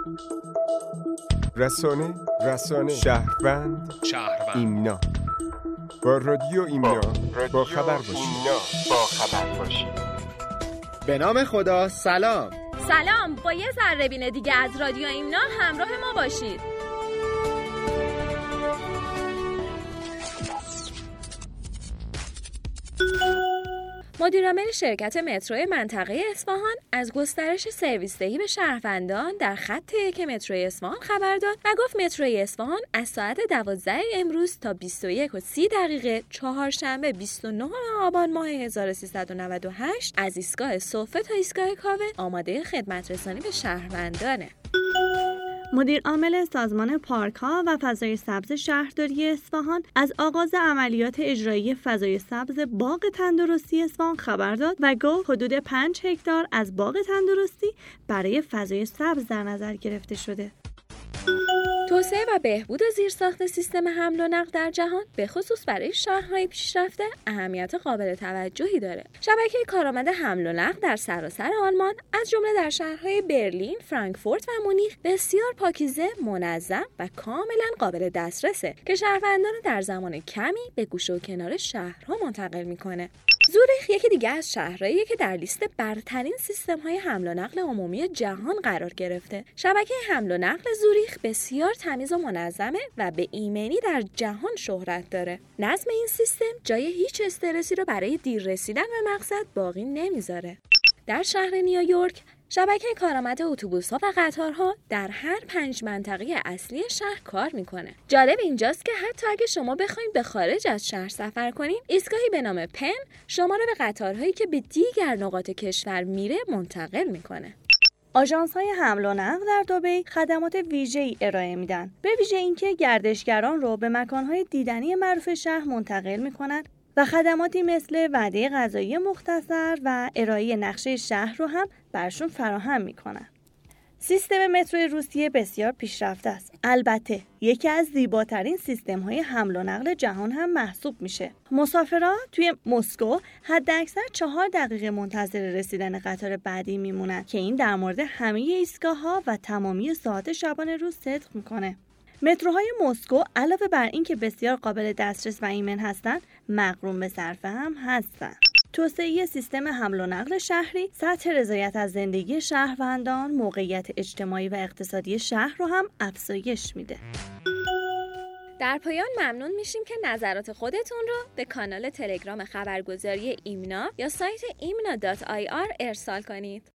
رسانه شهروند ایمنا. با رادیو ایمنا با خبر باشید. به نام خدا. سلام، با یه ذره‌بین دیگه از رادیو ایمنا همراه ما باشید. مدیرعامل شرکت مترو منطقه اصفهان از گسترش سرویس دهی به شهروندان در خط 1 مترو اصفهان خبر داد و گفت مترو اصفهان از ساعت 12 امروز تا 21:30 چهارشنبه 29 آبان ماه 1398 از ایستگاه صفه تا ایستگاه کاوه آماده خدمت رسانی به شهروندانه. مدیر عامل سازمان پارک‌ها و فضای سبز شهرداری اصفهان از آغاز عملیات اجرایی فضای سبز باغ تندرستی اصفهان خبر داد و گفت حدود 5 هکتار از باغ تندرستی برای فضای سبز در نظر گرفته شده. توسعه و بهبود زیرساخت سیستم حمل و نقل در جهان به خصوص برای شهرهای پیشرفته اهمیت قابل توجهی داره. شبکه کارآمد حمل و نقل در سراسر آلمان از جمله در شهرهای برلین، فرانکفورت و مونیخ بسیار پاکیزه، منظم و کاملا قابل دسترسه که شهروندان در زمان کمی به گوشه و کنار شهرها منتقل میکنه. زوریخ یکی دیگه از شهرهاییه که در لیست برترین سیستم‌های حمل و نقل عمومی جهان قرار گرفته. شبکه حمل و نقل زوریخ بسیار تمیز و منظمه و به ایمنی در جهان شهرت داره. نظم این سیستم جای هیچ استرسی رو برای دیر رسیدن به مقصد باقی نمیذاره. در شهر نیویورک شبکه کارآمد اتوبوس‌ها و قطارها در هر 5 منطقه اصلی شهر کار میکنه. جالب اینجاست که حتی اگه شما بخواید به خارج از شهر سفر کنین، ایستگاهی به نام پن شما رو به قطارهایی که به دیگر نقاط کشور میره منتقل میکنه. آژانس‌های حمل و نقل در دبی خدمات ویژه‌ای ارائه میدن. به ویژه اینکه گردشگران رو به مکان‌های دیدنی معروف شهر منتقل میکنن و خدماتی مثل وعده غذایی مختصر و ارائه نقشه شهر رو هم برشون فراهم میکنن. سیستم مترو روسیه بسیار پیشرفته است. البته یکی از زیباترین سیستم‌های حمل و نقل جهان هم محسوب میشه. مسافران توی مسکو حداکثر 4 دقیقه منتظر رسیدن قطار بعدی میمونن که این در مورد همه ایستگاه‌ها و تمامی ساعات شبانه روز صدق میکنه. متروهای مسکو علاوه بر این که بسیار قابل دسترس و ایمن هستند، مقرون به صرفه هم هستند. توسعه سیستم حمل و نقل شهری سطح رضایت از زندگی شهروندان، موقعیت اجتماعی و اقتصادی شهر رو هم افزایش میده. در پایان ممنون میشیم که نظرات خودتون رو به کانال تلگرام خبرگزاری ایمنا یا سایت imna.ir ارسال کنید.